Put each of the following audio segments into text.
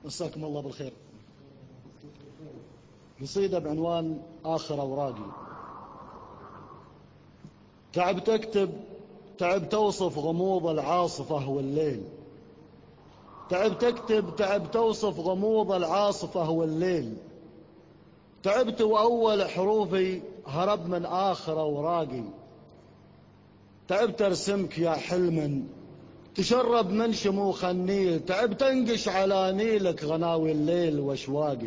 مساكم الله بالخير. قصيدة بعنوان آخر أوراقي. تعبت أكتب، تعبت أوصف غموض العاصفة والليل. تعبت أكتب، تعبت أوصف غموض العاصفة والليل. تعبت وأول حروفي هرب من آخر أوراقي. تعبت أرسمك يا حلم تشرب من شموخ النيل. تعبت أنقش على نيلك غناوي الليل وأشواقي.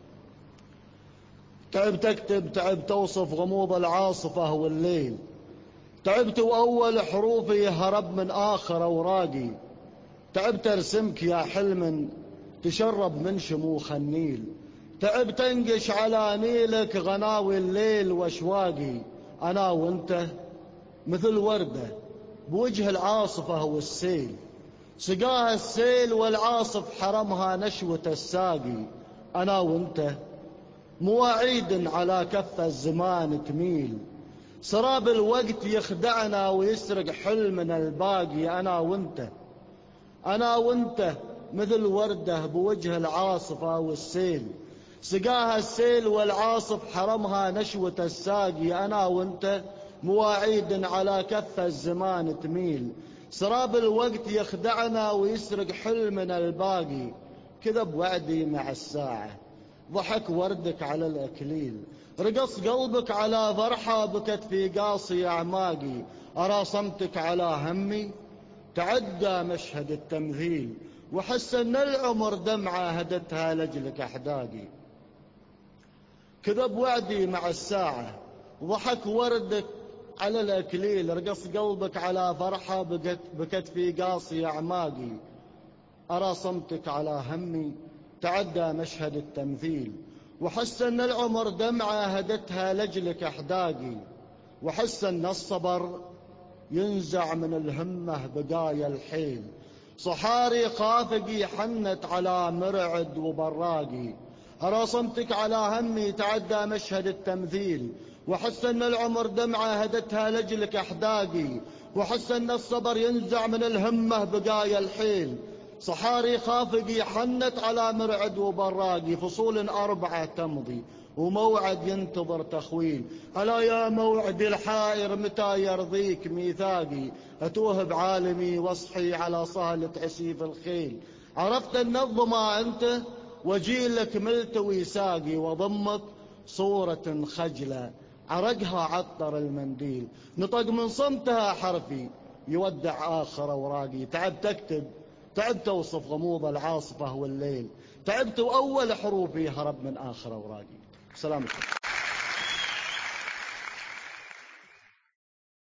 تعبت أكتب، تعبت أوصف غموض العاصفة والليل. تعبت وأول حروفي هرب من آخر أوراقي. تعبت أرسمك يا حلم تشرب من شموخ النيل. تعبت أنقش على نيلك غناوي الليل وأشواقي. أنا وأنت مثل وردة بوجه العاصفة والسيل. سقاها السيل والعاصف حرمها نشوة الساقي. أنا وأنت مواعيد على كف الزمان تميل. سراب الوقت يخدعنا ويسرق حلمنا الباقي. أنا وأنت مثل وردة بوجه العاصفة والسيل. سقاها السيل والعاصف حرمها نشوة الساقي. أنا وأنت مواعيد على كف الزمان تميل. سراب الوقت يخدعنا ويسرق حلمنا الباقي. كذب وعدي مع الساعة، ضحك وردك على الأكليل. رقص قلبك على فرحة بكت في قاصي أعماقي. أرى صمتك على همي تعدى مشهد التمثيل. وحس أن العمر دمعة هدتها لجلك أحداقي. كذب وعدي مع الساعة، ضحك وردك على الأكليل. رقص قلبك على فرحة بكت في قاصي أعماقي. أرى صمتك على همي تعدى مشهد التمثيل. وحس أن العمر دمعة هدتها لجلك أحداقي. وحس أن الصبر ينزع من الهمة بقايا الحيل. صحاري خافقي حنت على مرعد وبراقي. أرى صمتك على همي تعدى مشهد التمثيل. وحس أن العمر دمعة هدتها لجلك أحداقي. وحس أن الصبر ينزع من الهمة بقايا الحيل. صحاري خافقي حنت على مرعد وبراقي. فصول 4 تمضي وموعد ينتظر تخويل. ألا يا موعدي الحائر متى يرضيك ميثاقي. أتوه بعالمي واصحي على صهلة عسيف الخيل. عرفت أن الظما أنت وجيلك ملتوي ساقي. وضمك صورة خجلة عرقها عطر المنديل. نطق من صمتها حرفي يودع آخر أوراقي. تعبت أكتب، تعبت أوصف غموض العاصفة والليل. تعبت وأول حروفي هرب من آخر أوراقي. سلام عليكم.